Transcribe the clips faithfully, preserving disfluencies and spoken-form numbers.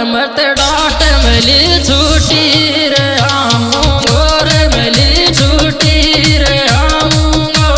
मत डांट मिली छुट्टी रे आऊंगो रे मिली छुट्टी रे आऊंगो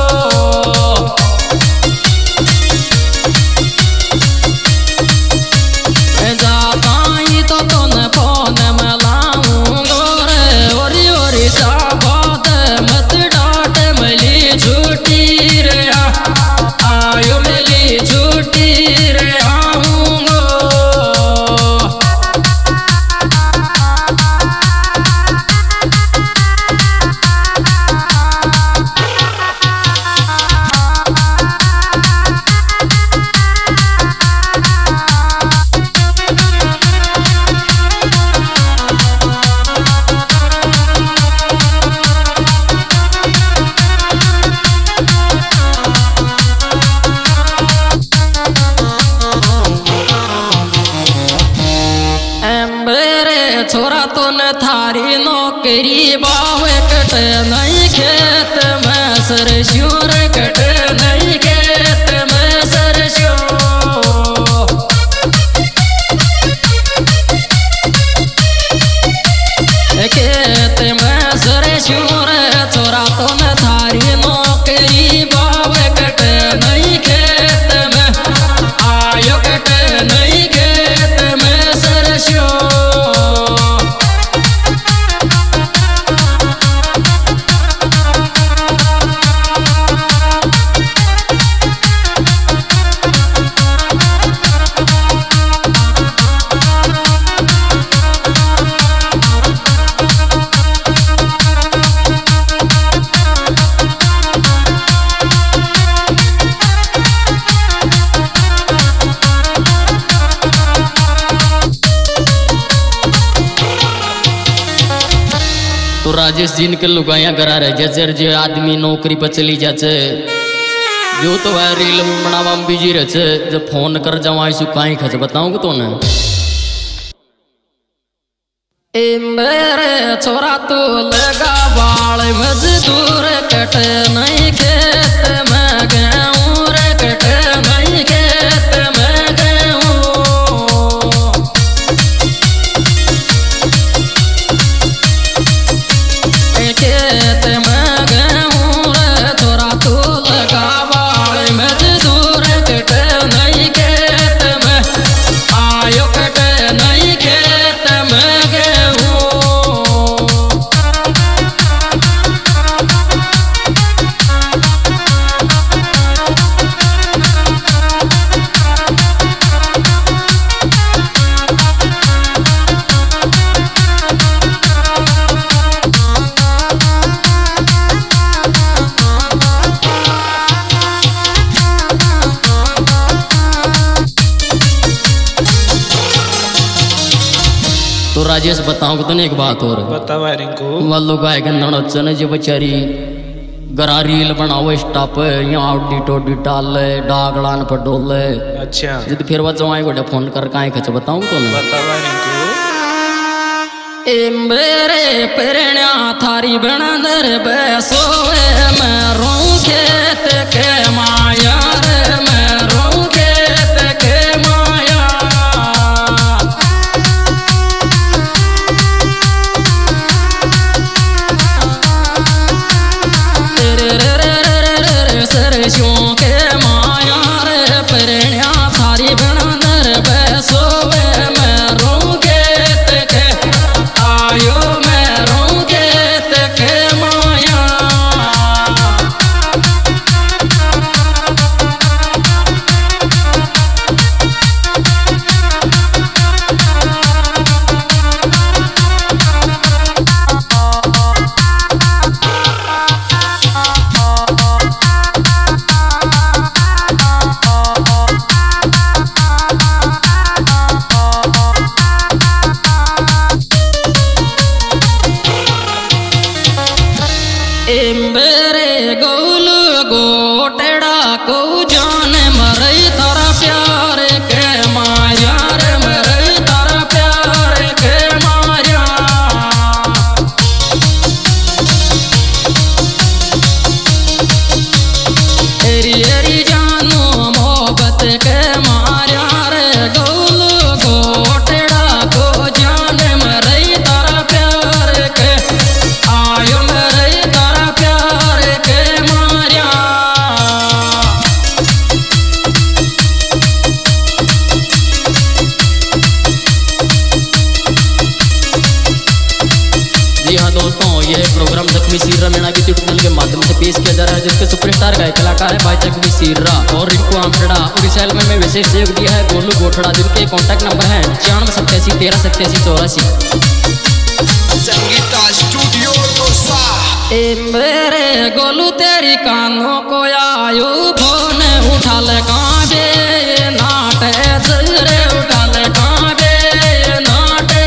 जाता ही तो तुन फोन मिलाऊंगो रे ओरी ओरी चा बात मत डांट मिली छुट्टी रे आयो मिली छुट्टी रे आऊंगो छोरा तो न थारी नौकरी बावे कट नहीं खेत में सरस्यों रे कट नहीं खेत में सरस्यों खेत में सरस्यों रे छोरा तो न थारी नौकरी बावे कट नहीं खेत में आयो कट नहीं खेत में सरस्यों तो राजेश जी के लुगाया करा रहे जैसे जो आदमी नौकरी पर चली जाचे जो तो है रील बनावा बिजी रहे जब फोन कर जावा सु कहीं खच बताऊंगा तो ना ए मेरे छोरा तो लगा बाल मजदूर कट नहीं खेत में गेहूं रे कट नहीं खेत में गेहूं खेत में गेहूं रे छोरा तो लगा बाल मजदूर कट नहीं खेत में आयो कट नहीं खेत में गेहूं तो राजेश बताऊं तो एक बात और बतावा रिंकू वालों गाय गंदन चने जो बेचारी गरा रील बनाओ स्टॉप यहाँ आउटी टोडी डाल डागलान पर डोल अच्छा जिद फिर वो जवाई गोटे फोन कर काहे खच बताऊं तो ना बतावा रिंकू ए मेरे प्रेरणा थारी बनंदर बैसोए मैं रो खेत के माया रे मैं रो खेत के माया सरस्यों के माया रे प्रेरणा थारी बनंदर बैसोए मैं रो खेत के आयो मैं रो खेत के माया जी हाँ दोस्तों, ये प्रोग्राम जख्मी सीर्रा मीणा की चैनल के माध्यम से पेश किया जा रहा है, जिसके सुपरस्टार गायक कलाकार है भाई जख्मी सीर्रा और रिंकू आमसड़ा। और इस एल्बम में विशेष सहयोग दिया है गोलू गोठड़ा, जिनके कॉन्टैक्ट नंबर है छियानवे सत्तासी तेरह सत्तासी चौरासी। संगीता स्टूडियो दोसा। ए मेरे गोलू तेरी कानों को आयो फोन उठा ले कांबे नाटे रे उठा ले कांबे नाटे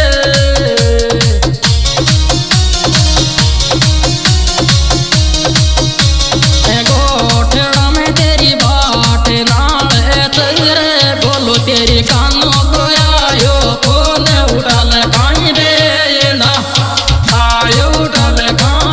गोठड़ा में तेरी बाट नाले रे गोलू तेरी कानों को आयो फोन उठा ले कांबे ना आयो उठा ले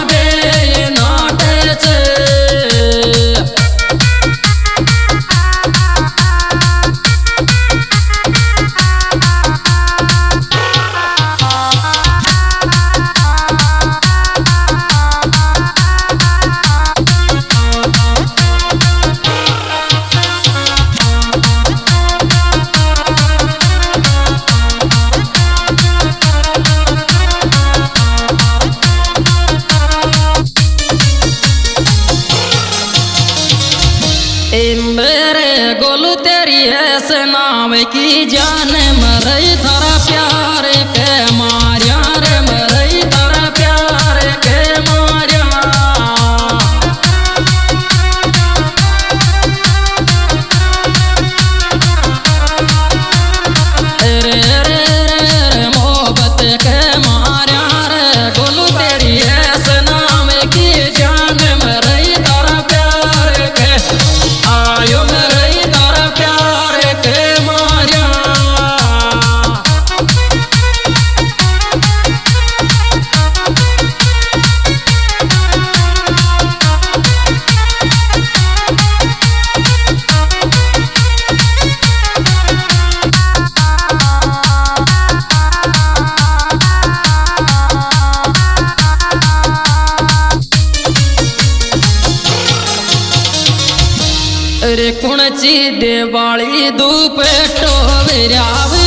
मेरे गोलू तेरी ऐसे नाम की जान मरई थारा प्यार के मारिया रे मरई थारा प्यार के मारिया रे रे रे मोहब्बत के मारिया रे गोलू तेरी ऐसे नाम की जान मरई थारा प्यार के आयो मेरे तारा प्यार के मारिया। रे कुणची देवाली धूप टोवेराव